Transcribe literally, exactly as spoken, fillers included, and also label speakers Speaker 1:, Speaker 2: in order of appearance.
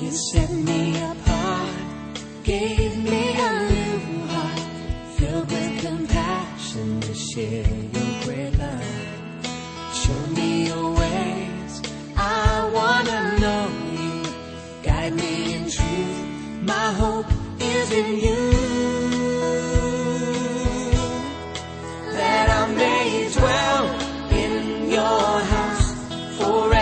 Speaker 1: You set me apart, gave me a new heart, filled with compassion to share your great love. Show me your ways, I wanna know you. Guide me in truth, my hope is in you. That I may dwell in your house forever.